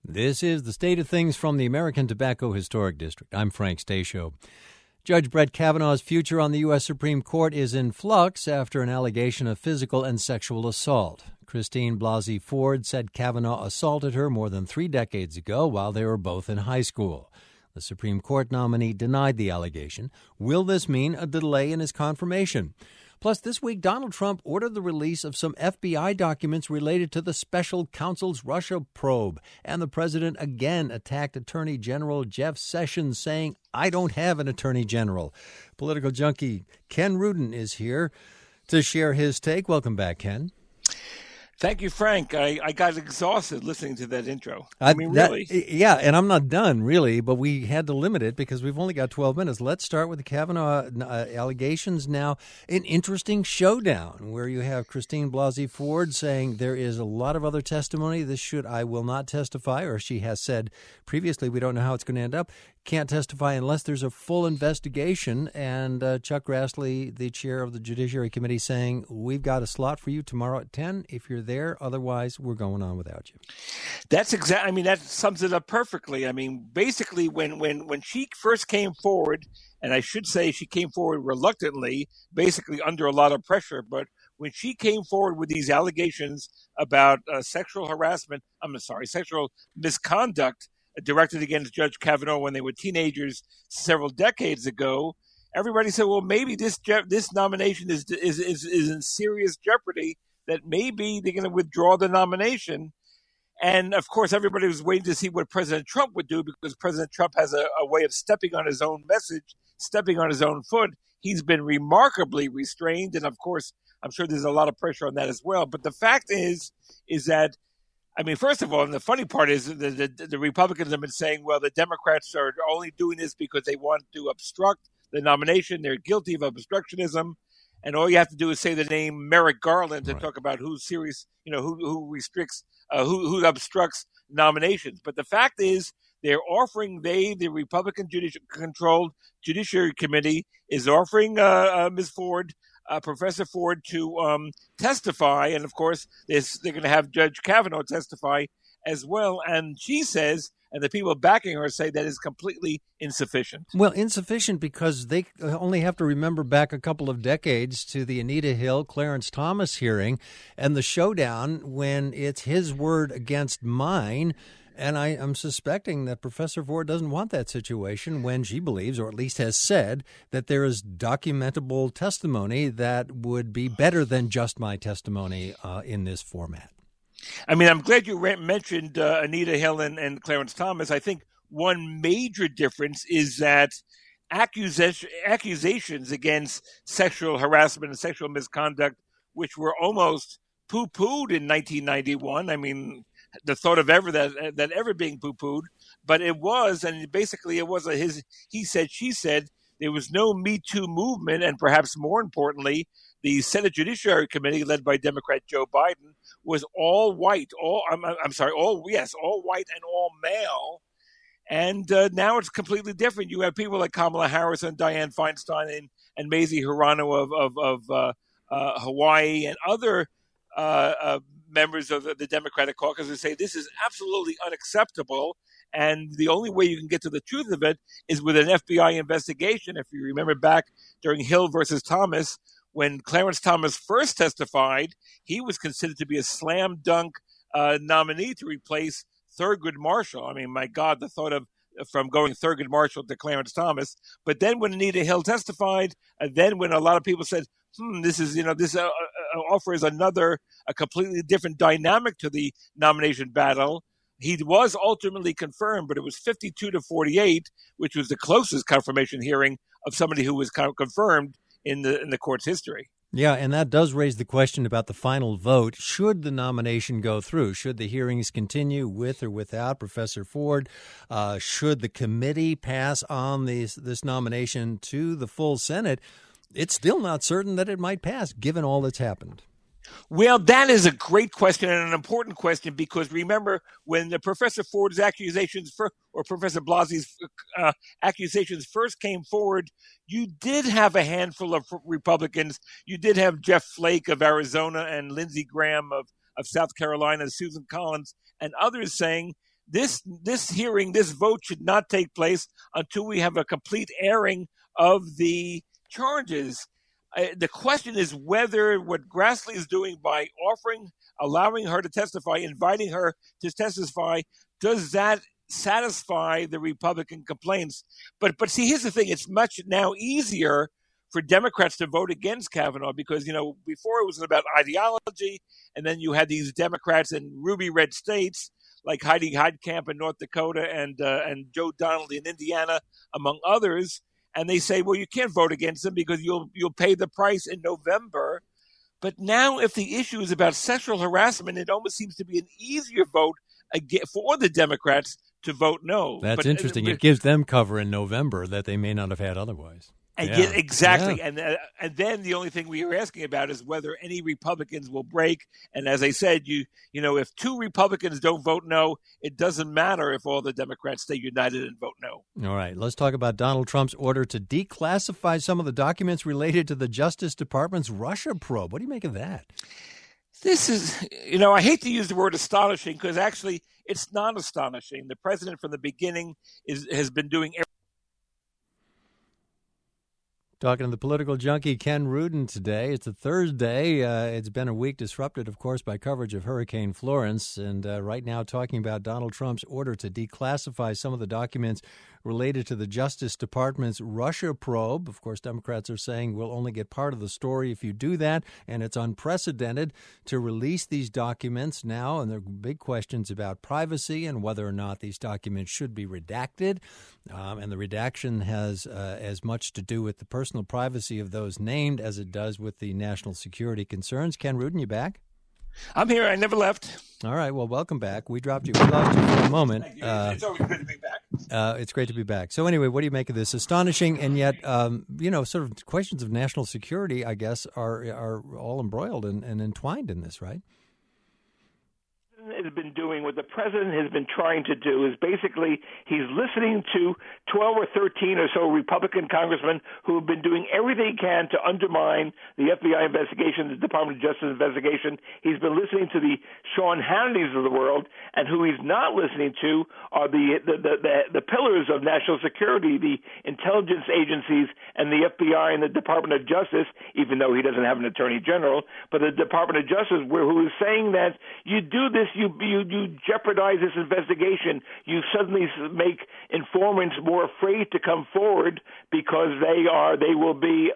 This is the State of Things from the American Tobacco Historic District. I'm Frank Stasio. Judge Brett Kavanaugh's future on the U.S. Supreme Court is in flux after an allegation of physical and sexual assault. Christine Blasey Ford said Kavanaugh assaulted her more than 3 decades ago while they were both in high school. The Supreme Court nominee denied the allegation. Will this mean a delay in his confirmation? Plus, this week, Donald Trump ordered the release of some FBI documents related to the special counsel's Russia probe. And the president again attacked Attorney General Jeff Sessions, saying, "I don't have an attorney general." Political junkie Ken Rudin is here to share his take. Welcome back, Ken. Thank you, Frank. I got exhausted listening to that intro. Really. Yeah, and I'm not done, really, but we had to limit it because we've only got 12 minutes. Let's start with the Kavanaugh allegations now. An interesting showdown where you have Christine Blasey Ford saying there is a lot of other testimony. I will not testify, or she has said previously, we don't know how it's going to end up. Can't testify unless there's a full investigation. And Chuck Grassley, the chair of the Judiciary Committee, saying, we've got a slot for you tomorrow at 10 if you're there. Otherwise, we're going on without you. That's exactly. That sums it up perfectly. Basically, when she first came forward, and I should say she came forward reluctantly, basically under a lot of pressure, but when she came forward with these allegations about sexual misconduct directed against Judge Kavanaugh when they were teenagers several decades ago, everybody said, well, maybe this nomination is in serious jeopardy, that maybe they're going to withdraw the nomination. And, of course, everybody was waiting to see what President Trump would do, because President Trump has a way of stepping on his own message, stepping on his own foot. He's been remarkably restrained, and, of course, I'm sure there's a lot of pressure on that as well. But the fact is that, first of all, and the funny part is the Republicans have been saying, well, the Democrats are only doing this because they want to obstruct the nomination. They're guilty of obstructionism. And all you have to do is say the name Merrick Garland to talk about who's serious, who restricts, who obstructs nominations. But the fact is, they're offering, the Republican controlled Judiciary Committee is offering Ms. Ford, Professor Ford, to testify. And of course, they're going to have Judge Kavanaugh testify as well. And she says, and the people backing her say, that is completely insufficient. Well, insufficient because they only have to remember back a couple of decades to the Anita Hill, Clarence Thomas hearing and the showdown when it's his word against mine. And I am suspecting that Professor Ford doesn't want that situation when she believes, or at least has said, that there is documentable testimony that would be better than just my testimony in this format. I'm glad you mentioned Anita Hill and Clarence Thomas. I think one major difference is that accusations against sexual harassment and sexual misconduct, which were almost poo-pooed in 1991. The thought of that ever being poo-pooed, but it was, and basically it was he said, she said. There was no Me Too movement, and perhaps more importantly, the Senate Judiciary Committee, led by Democrat Joe Biden, was all white, all white and all male. And now it's completely different. You have people like Kamala Harris and Dianne Feinstein and Mazie Hirono of Hawaii and other members of the Democratic caucus who say this is absolutely unacceptable. And the only way you can get to the truth of it is with an FBI investigation. If you remember back during Hill versus Thomas, when Clarence Thomas first testified, he was considered to be a slam dunk nominee to replace Thurgood Marshall. My God, the thought of from going Thurgood Marshall to Clarence Thomas. But then when Anita Hill testified, then when a lot of people said, this offers a completely different dynamic to the nomination battle. He was ultimately confirmed, but it was 52-48, which was the closest confirmation hearing of somebody who was confirmed in the court's history. Yeah, and that does raise the question about the final vote. Should the nomination go through? Should the hearings continue with or without Professor Ford? Should the committee pass on this nomination to the full Senate? It's still not certain that it might pass, given all that's happened. Well, that is a great question and an important question, because remember, when the Professor Ford's accusations or Professor Blasey's accusations first came forward, you did have a handful of Republicans. You did have Jeff Flake of Arizona and Lindsey Graham of South Carolina, Susan Collins, and others saying this hearing, this vote should not take place until we have a complete airing of the charges. The question is whether what Grassley is doing by allowing her to testify, inviting her to testify, does that satisfy the Republican complaints? But see, here's the thing: it's much now easier for Democrats to vote against Kavanaugh because before it was about ideology, and then you had these Democrats in ruby red states like Heidi Heitkamp in North Dakota and Joe Donnelly in Indiana, among others. And they say, well, you can't vote against them because you'll pay the price in November. But now if the issue is about sexual harassment, it almost seems to be an easier vote for the Democrats to vote no. That's interesting. It gives them cover in November that they may not have had otherwise. Exactly. Yeah. And then the only thing we were asking about is whether any Republicans will break. And as I said, if two Republicans don't vote no, it doesn't matter if all the Democrats stay united and vote no. All right. Let's talk about Donald Trump's order to declassify some of the documents related to the Justice Department's Russia probe. What do you make of that? This is, I hate to use the word astonishing because actually it's not astonishing. The president from the beginning has been doing everything. Talking to the political junkie Ken Rudin today. It's a Thursday. It's been a week disrupted, of course, by coverage of Hurricane Florence. And right now talking about Donald Trump's order to declassify some of the documents related to the Justice Department's Russia probe. Of course, Democrats are saying we'll only get part of the story if you do that. And it's unprecedented to release these documents now. And there are big questions about privacy and whether or not these documents should be redacted. And the redaction has as much to do with the personal privacy of those named as it does with the national security concerns. Ken Rudin, you back? I'm here. I never left. All right. Well, welcome back. We lost you for a moment. It's always good to be back. It's great to be back. So anyway, what do you make of this? Astonishing, and yet, sort of questions of national security, I guess, are all embroiled and entwined in this, right? Has been doing, what the president has been trying to do, is basically he's listening to 12 or 13 or so Republican congressmen who have been doing everything he can to undermine the FBI investigation, the Department of Justice investigation. He's been listening to the Sean Hannitys of the world, and who he's not listening to are the pillars of national security, the intelligence agencies and the FBI and the Department of Justice, even though he doesn't have an attorney general, but the Department of Justice, who is saying that you do this, you jeopardize this investigation. You suddenly make informants more afraid to come forward because they will be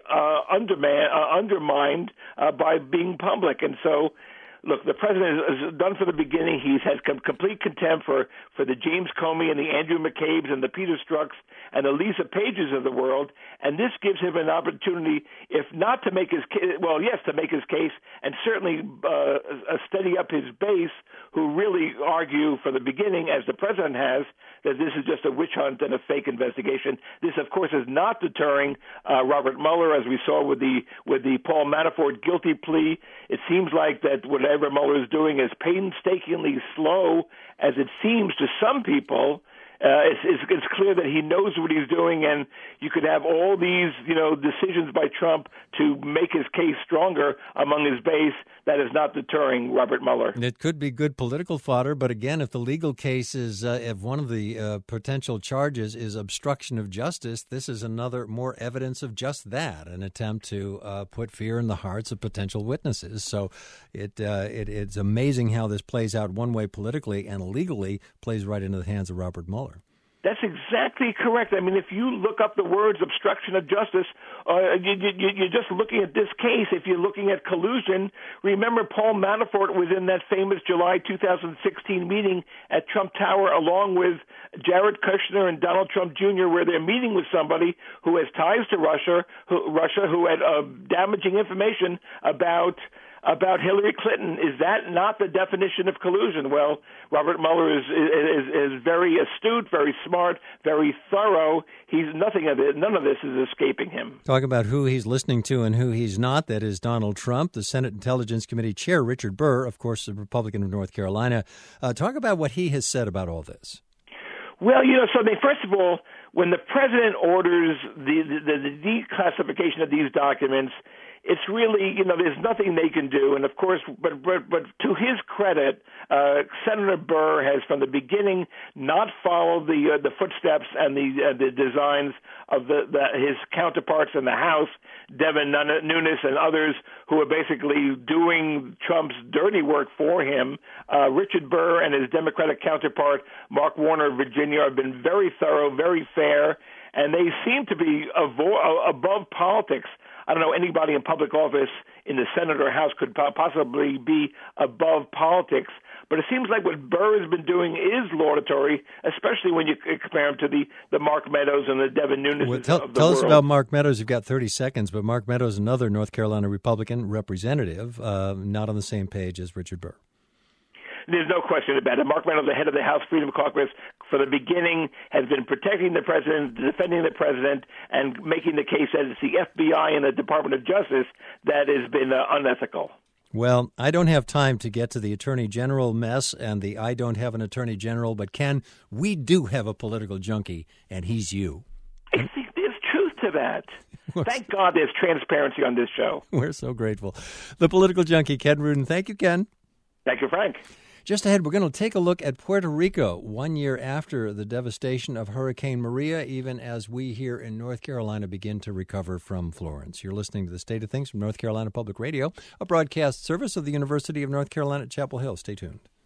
undermined by being public. And so, look, the president has done from the beginning. He's had complete contempt for the James Comey and the Andrew McCabe's and the Peter Strzok's and the Lisa Pages of the world. And this gives him an opportunity, if not to make his case, well, yes, to make his case, and certainly steady up his base, who really argue from the beginning, as the president has, that this is just a witch hunt and a fake investigation. This, of course, is not deterring Robert Mueller, as we saw with the Paul Manafort guilty plea. It seems like that whatever Mueller is doing is painstakingly slow, as it seems to some people. It's clear that he knows what he's doing, and you could have all these, decisions by Trump to make his case stronger among his base. That is not deterring Robert Mueller. It could be good political fodder, but again, if the legal case is, if one of the potential charges is obstruction of justice, this is another more evidence of just that, an attempt to put fear in the hearts of potential witnesses. So it's amazing how this plays out one way politically and legally plays right into the hands of Robert Mueller. That's exactly correct. I mean, if you look up the words obstruction of justice, you're just looking at this case. If you're looking at collusion, remember Paul Manafort was in that famous July 2016 meeting at Trump Tower along with Jared Kushner and Donald Trump Jr., where they're meeting with somebody who has ties to Russia who had damaging information about Hillary Clinton. Is that not the definition of collusion? Well, Robert Mueller is very astute, very smart, very thorough. None of this is escaping him. Talk about who he's listening to and who he's not. That is Donald Trump, the Senate Intelligence Committee Chair, Richard Burr, of course, the Republican of North Carolina. Talk about what he has said about all this. Well, first of all, when the president orders the declassification of these documents, it's really, there's nothing they can do. And of course, but to his credit, Senator Burr has from the beginning not followed the footsteps and the designs of his counterparts in the House, Devin Nunes and others who are basically doing Trump's dirty work for him. Richard Burr and his Democratic counterpart, Mark Warner of Virginia, have been very thorough, very fair, and they seem to be above politics. I don't know anybody in public office in the Senate or House could possibly be above politics. But it seems like what Burr has been doing is laudatory, especially when you compare him to the Mark Meadows and the Devin Nunes of the world. Tell us about Mark Meadows. You've got 30 seconds, but Mark Meadows, another North Carolina Republican representative, not on the same page as Richard Burr. There's no question about it. Mark Meadows, the head of the House Freedom Caucus, for the beginning has been protecting the president, defending the president, and making the case that it's the FBI and the Department of Justice that has been unethical. Well, I don't have time to get to the Attorney General mess and the I don't have an Attorney General, but Ken, we do have a political junkie, and he's you. I think there's truth to that. Thank God there's transparency on this show. We're so grateful. The political junkie, Ken Rudin. Thank you, Ken. Thank you, Frank. Just ahead, we're going to take a look at Puerto Rico 1 year after the devastation of Hurricane Maria, even as we here in North Carolina begin to recover from Florence. You're listening to The State of Things from North Carolina Public Radio, a broadcast service of the University of North Carolina at Chapel Hill. Stay tuned.